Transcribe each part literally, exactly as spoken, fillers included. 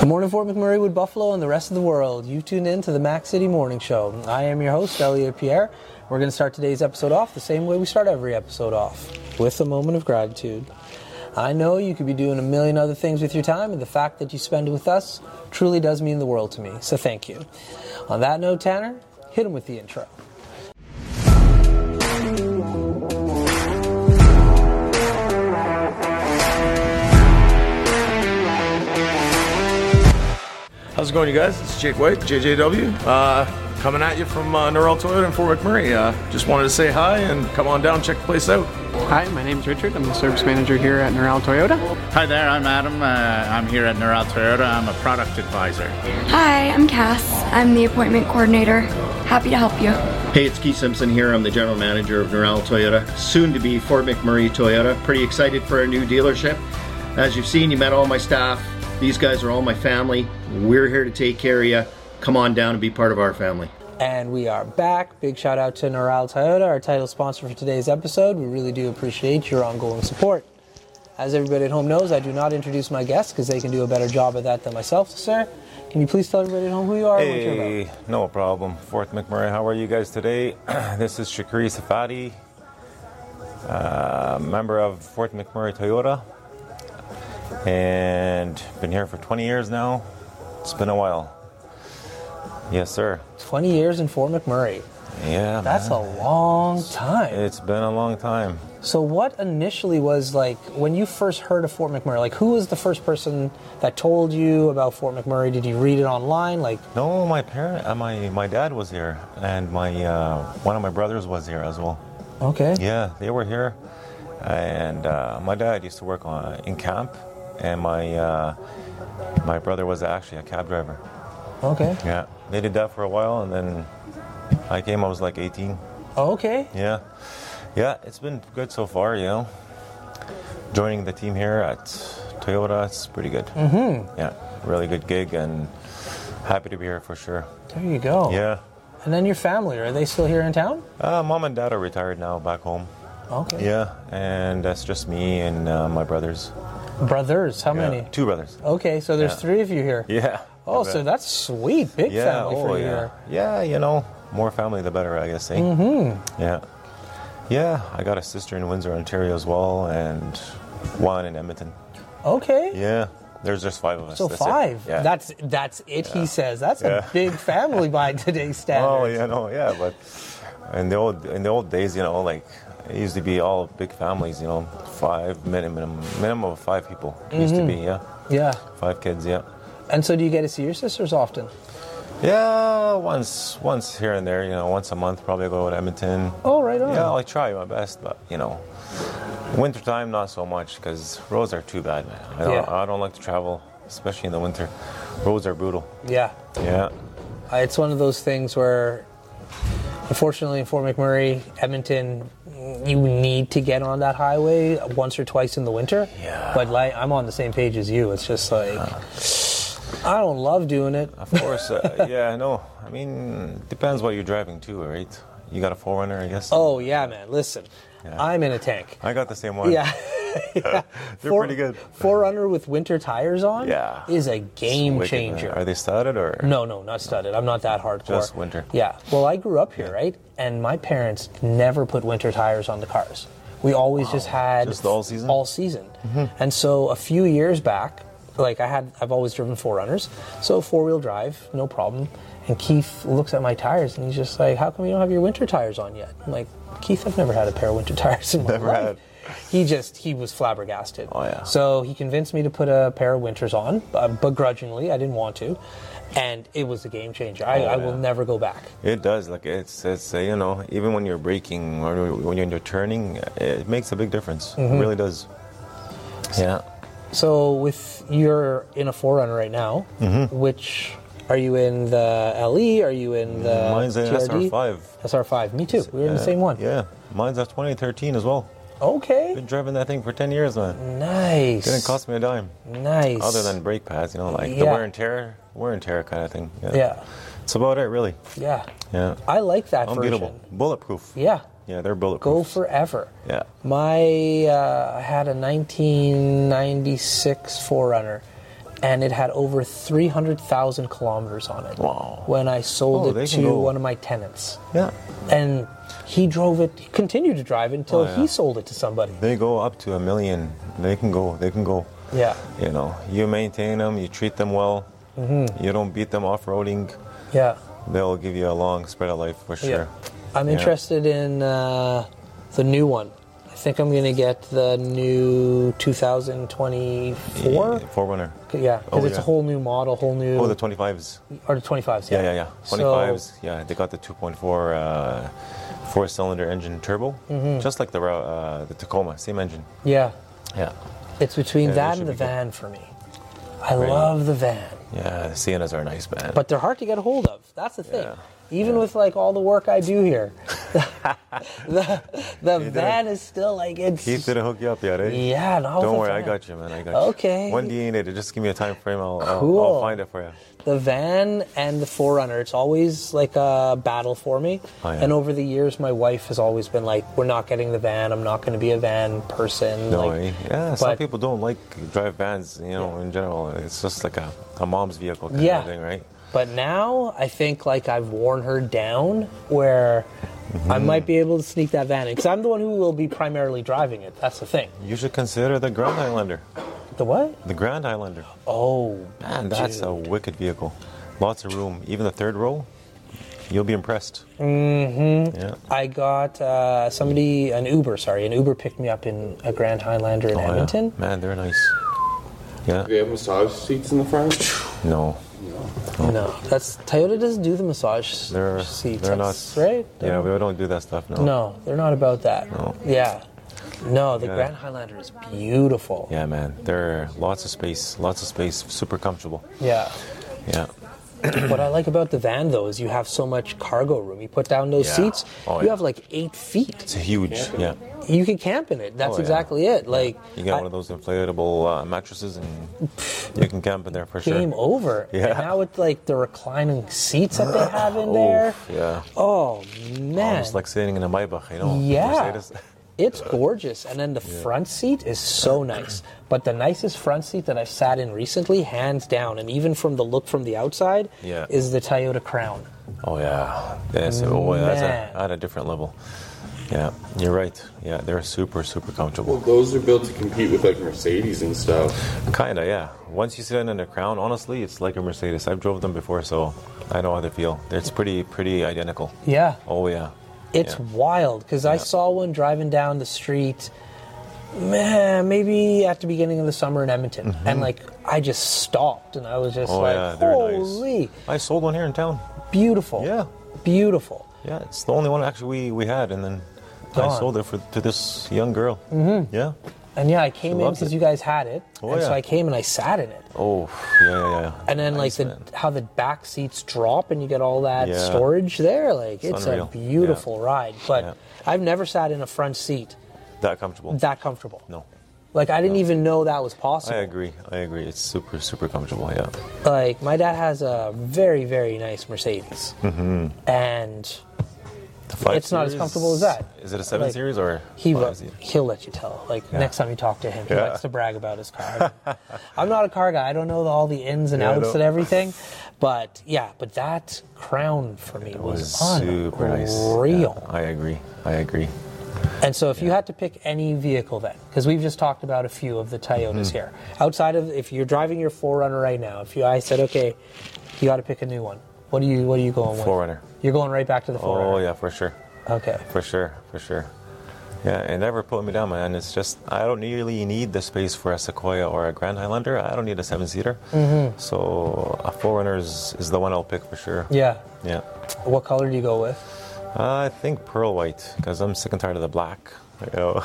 Good morning, Fort McMurray, Wood Buffalo, and the rest of the world. You tune in to the Mac City Morning Show. I am your host, Elliot Pierre. We're going to start today's episode off the same way we start every episode off, with a moment of gratitude. I know you could be doing a million other things with your time, and the fact that you spend it with us truly does mean the world to me, so thank you. On that note, Tanner, hit him with the intro. How's it going, you guys? It's Jake White, J J W, uh, coming at you from uh, Norrell Toyota in Fort McMurray. Uh, just wanted to say hi and come on down, check the place out. Hi, my name's Richard. I'm the service manager here at Norrell Toyota. Hi there, I'm Adam. Uh, I'm here at Norrell Toyota. I'm a product advisor. Hi, I'm Cass. I'm the appointment coordinator. Happy to help you. Hey, it's Keith Simpson here. I'm the general manager of Norrell Toyota, soon to be Fort McMurray Toyota. Pretty excited for our new dealership. As you've seen, you met all my staff. These guys are all my family. We're here to take care of you. Come on down and be part of our family. And we are back. Big shout out to Norrell Toyota, our title sponsor for today's episode. We really do appreciate your ongoing support. As everybody at home knows, I do not introduce my guests because they can do a better job of that than myself. Sir, can you please tell everybody at home who you are and what you're Hey, about? no problem. Fort McMurray, how are you guys today? This is Shakri Safadi, uh, member of Fort McMurray Toyota, and been here for twenty years now. It's been a while. Yes, sir. twenty years in Fort McMurray. Yeah, That's man. a long time. It's been a long time. So what initially was like, when you first heard of Fort McMurray, like who was the first person that told you about Fort McMurray? Did you read it online? Like, No, my parent, uh, my my dad was here, and my uh, one of my brothers was here as well. okay. Yeah, they were here, and uh, my dad used to work on in camp, and my uh, my brother was actually a cab driver. Okay. Yeah, they did that for a while, and then I came. I was like eighteen. Okay. Yeah, yeah, it's been good so far. You know, joining the team here at Toyota, it's pretty good. Mm-hmm. Yeah, really good gig, and happy to be here for sure. There you go. Yeah. And then your family, are they still here in town? Uh, mom and dad are retired now, back home. Okay. Yeah, and that's just me and uh, my brothers. Brothers, how Yeah, many? Two brothers. Okay, so there's Yeah. three of you here. Yeah. Oh, I bet. so that's sweet. Big yeah, family oh, for you yeah. here. Yeah, you know, more family the better, I guess. Eh? Mm-hmm. Yeah. Yeah, I got a sister in Windsor, Ontario as well, and one in Edmonton. Okay. Yeah, there's just five of us. So That's it. five. Yeah. That's that's it, he says. That's Yeah. a big family by today's standards. Oh, yeah, no, yeah, but in the old in the old days, you know, like it used to be all big families, you know, five minimum minimum of five people it used to be, yeah, Yeah. five kids, yeah. And so do you get to see your sisters often? Yeah, once once here and there, you know, once a month, probably go to Edmonton. Oh, right on. Yeah, I try my best, but you know, wintertime not so much because roads are too bad, man. I don't, Yeah. I don't like to travel, especially in the winter. Roads are brutal. Yeah. Yeah, Uh, It's one of those things where, unfortunately, in Fort McMurray, Edmonton, you need to get on that highway once or twice in the winter. Yeah. But like, I'm on the same page as you. It's just like, I don't love doing it. of course. Uh, yeah, no. I mean, depends what you're driving to, right? You got a four runner, I guess. Oh, yeah, man. Listen, Yeah. I'm in a tank. I got the same one. Yeah. yeah. They're Four- pretty good. four runner with winter tires on Yeah. is a It's game wicked, man. changer. Are they studded or? No, no, not studded. I'm not that hardcore. Just winter. Yeah. Well, I grew up here, right? And my parents never put winter tires on the cars. We always just had Just all season? All season. And so a few years back, like I had, I've always driven four runners, so four wheel drive, no problem. And Keith looks at my tires and he's just like, "How come you don't have your winter tires on yet?" I'm like, "Keith, I've never had a pair of winter tires in my Never life." had. He just, he was flabbergasted. Oh, yeah. So he convinced me to put a pair of winters on, uh, begrudgingly. I didn't want to. And it was a game changer. I, Oh, I will yeah. never go back. It does. Like it's, it's uh, you know, even when you're braking or when you're turning, it makes a big difference. Mm-hmm. It really does. Yeah. So with, you're in a four runner right now, Mm-hmm. which, are you in the L E? Are you in the Mine's an T R D? S R five. S R five, me too. We were in the Uh, same one. Yeah. Mine's a twenty thirteen as well. Okay. Been driving that thing for ten years, man. Nice. Didn't cost me a dime. Nice. Other than brake pads, you know, like the Yeah. wear and tear, wear and tear kind of thing. Yeah. Yeah. That's about it, really. Yeah. Yeah. I like that Unbeatable. version. Bulletproof. Yeah. Yeah, they're bulletproof. Go forever. Yeah. My, uh, I had a nineteen ninety-six four runner, and it had over three hundred thousand kilometers on it. Wow. When I sold Oh, they it can to go. one of my tenants. Yeah. And he drove it, he continued to drive it until Oh, yeah. he sold it to somebody. They go up to a million. They can go. They can go. Yeah. You know, you maintain them, you treat them well, Mm-hmm. you don't beat them off-roading, Yeah. they'll give you a long spread of life for sure. I'm Yeah. interested in uh, the new one. I think I'm going to get the new two thousand twenty-four. Yeah, Forerunner. Yeah, because Oh, it's a yeah. whole new model, whole new. Oh, the twenty-fives. or the twenty-fives, yeah. Yeah, yeah, yeah. So- twenty-fives. Yeah, they got the two point four uh, four-cylinder engine turbo, Mm-hmm. just like the uh, the Tacoma, same engine. Yeah, Yeah. it's between Yeah, they that should and the be good. van for me. I Right. love the van, Yeah, the Siennas are nice, man. but they're hard to get a hold of. That's the thing. Yeah. Even with like all the work I do here, the the van is still like it's. Keith didn't hook you up yet, eh? Yeah, no. Don't the worry, I van. got you, man. I got you. Okay. When do you need it? Just give me a time frame. I'll, I'll, Cool. I'll find it for you. The van and the Forerunner, it's always like a battle for me. Oh, yeah. And over the years, my wife has always been like, we're not getting the van. I'm not going to be a van person. No, like, eh? Yeah, some but- people don't like drive vans, you know, in general. It's just like a, a mom's vehicle kind Yeah. of thing, right? But now I think like I've worn her down where I Mm-hmm. might be able to sneak that van in. Because I'm the one who will be primarily driving it. That's the thing. You should consider the Grand Highlander. The what? The Grand Highlander. Oh, Man, that's a dude. wicked vehicle. Lots of room. Even the third row, you'll be impressed. Mm-hmm. Yeah. I got uh, somebody, an Uber, sorry, an Uber picked me up in a Grand Highlander in Oh, yeah. Edmonton. Man, they're nice. Yeah. Do they have massage seats in the front? No. No, that's Toyota doesn't do the massage They're, seats, they're not. that's right? Yeah, we don't do that stuff, no. No, they're not about that. No. Yeah. No, the Yeah. Grand Highlander is beautiful. Yeah, man. There are lots of space. Lots of space. Super comfortable. Yeah. Yeah. What I like about the van, though, is you have so much cargo room. You put down those Yeah. seats, Oh, you yeah. have like eight feet. It's huge. Yeah. You can camp in it. That's Oh, yeah. exactly it. Like, You get I- one of those inflatable uh, mattresses and you can camp in there for sure. game over. Yeah. And now with like the reclining seats that they have in there. Oof, yeah. Oh, man. Almost like sitting in a Maybach, you know. Yeah. Mercedes. It's gorgeous. And then the front seat is so nice. But the nicest front seat that I've sat in recently, hands down, and even from the look from the outside, Yeah. is the Toyota Crown. Oh yeah, that's, oh, yeah, that's Man. a, at a different level. Yeah, you're right. Yeah, they're super, super Well, comfortable. those are built to compete with like Mercedes and stuff. Kinda, yeah. Once you sit in the Crown, honestly, it's like a Mercedes. I've drove them before, so I know how they feel. It's pretty, pretty identical. Yeah. Oh yeah. It's Yeah. wild because I Yeah. saw one driving down the street, man, maybe at the beginning of the summer in Edmonton, and like I just stopped and I was just Mm-hmm. Oh like, yeah, they're holy, nice. I sold one here in town. beautiful, Yeah. beautiful. Yeah, it's the only one actually we, we had, and then I Gone. sold it for to this young girl. Mm-hmm. Yeah. And yeah, I came in loved because it. you guys had it, Oh, and so yeah. I came and I sat in it. Oh yeah, yeah, yeah. And then Nice, like the man. how the back seats drop and you get all that Yeah. storage there, like it's, It's a unreal. beautiful ride. But Yeah. I've never sat in a front seat that comfortable. that comfortable. No. Like I didn't even know that was possible. I agree. I agree. It's super, super comfortable. Yeah. Like my dad has a very, very nice Mercedes, Mm-hmm. and The five It's not as series- comfortable as that. Is it a seven Like, series or he five will, series? he'll let you tell. Like next time you talk to him, he Yeah. likes to brag about his car. I'm not a car guy. I don't know all the ins and Yeah, I outs know. and everything, but yeah, but that Crown for me It was, was super nice. unreal. Yeah, I agree. I agree. And so, if you had to pick any vehicle then, because we've just talked about a few of the Toyotas Mm-hmm. here, outside of if you're driving your four runner right now, if you I said, okay, you got to pick a new one. What are you What are you going with? four runner. You're going right back to the four runner. Oh yeah, for sure. Okay. For sure. For sure. Yeah, it never put me down, man. It's just I don't really need the space for a Sequoia or a Grand Highlander. I don't need a seven seater. Mm-hmm. So a four runner is, is the one I'll pick for sure. Yeah. Yeah. What color do you go with? Uh, I think pearl white because I'm sick and tired of the black. You know,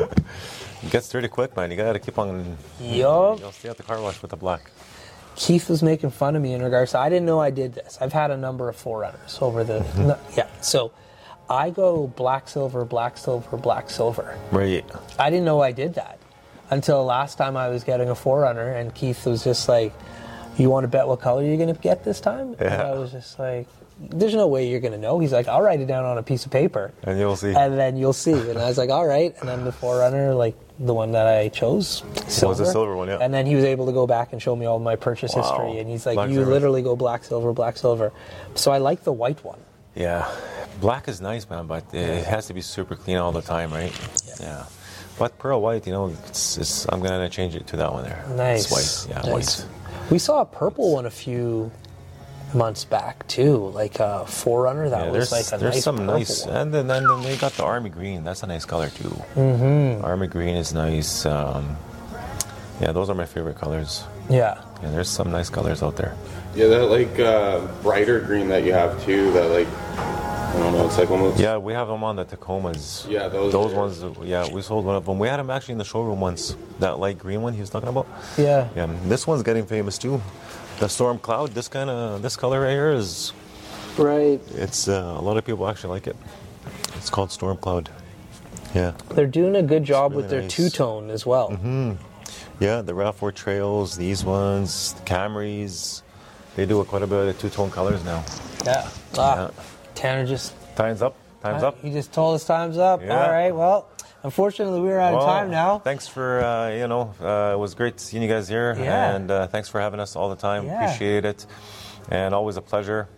it gets dirty quick, man. You gotta keep on. Yup. You'll stay at the car wash with the black. Keith was making fun of me in regards to, I didn't know I did this. I've had a number of four runners over the, Mm-hmm. no, yeah. So I go black, silver, black, silver, black, silver. Right. I didn't know I did that until last time I was getting a four runner and Keith was just like, you want to bet what color you're going to get this time? Yeah. And I was just like, there's no way you're going to know. He's like, I'll write it down on a piece of paper. And you'll see. And then you'll see. And I was like, all right. And then the Forerunner, like the one that I chose, silver. Was the silver one, yeah. And then he was able to go back and show me all my purchase Wow. history. And he's like, Black you silver. literally go black, silver, black, silver. So I like the white one. Yeah, black is nice, man, but it has to be super clean all the time, right? Yeah. yeah. But pearl white, you know, it's, it's, I'm gonna change it to that one there. Nice. It's white, yeah, Nice. white. We saw a purple one a few months back too, like a Forerunner that Yeah, was there's like a there's nice some purple nice, one. and then, then then they got the army green. That's a nice color too. Mm-hmm. Army green is nice. Um, yeah, those are my favorite colors. Yeah. Yeah, there's some nice colors out there. Yeah, that like uh, brighter green that you have too. That like I don't know. It's like almost. Yeah, we have them on the Tacomas. Yeah, those Those are- ones. Yeah, we sold one of them. We had them actually in the showroom once. That light green one he was talking about. Yeah. Yeah, this one's getting famous too. The Storm Cloud. This kind of this color right here is. Right. It's uh, a lot of people actually like it. It's called Storm Cloud. Yeah. They're doing a good job really with their nice. two-tone as well. Mm-hmm. Yeah, the RAV four Trails, these ones, the Camrys. They do quite a bit of two-tone colors now. Yeah. Ah, Yeah. Tanner just Time's up. Time's up. He just told us time's up. Yeah. All right. Well, unfortunately, we're out of Well, time now. Thanks for, uh, you know, uh, it was great seeing you guys here. Yeah. And uh, thanks for having us all the time. Yeah. Appreciate it. And always a pleasure.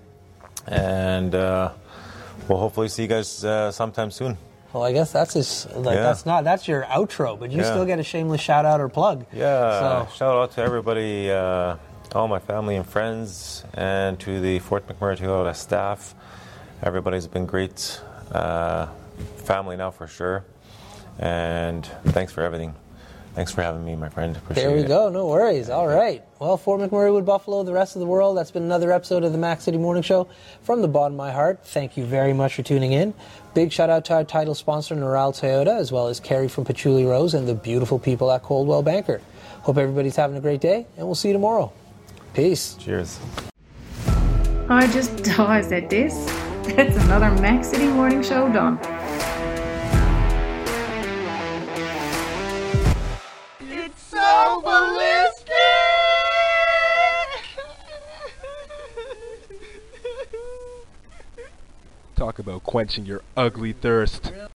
And uh, we'll hopefully see you guys uh, sometime soon. Well, I guess that's his. Like Yeah. that's not. That's your outro, but you Yeah. still get a shameless shout out or plug. Yeah, So shout out to everybody, uh, all my family and friends, and to the Fort McMurray Toyota staff. Everybody's been great. Uh, family now for sure. And thanks for everything. Thanks for having me, my friend. Appreciate there we it. go. No worries. All right. Well, Fort McMurray, Wood Buffalo, the rest of the world. That's been another episode of the Mac City Morning Show. From the bottom of my heart, thank you very much for tuning in. Big shout out to our title sponsor, Noral Toyota, as well as Carrie from Patchouli Rose and the beautiful people at Coldwell Banker. Hope everybody's having a great day, and we'll see you tomorrow. Peace. Cheers. I just realized that this, that's another Mac City Morning Show done. It's so ballistic! Talk about quenching your ugly thirst.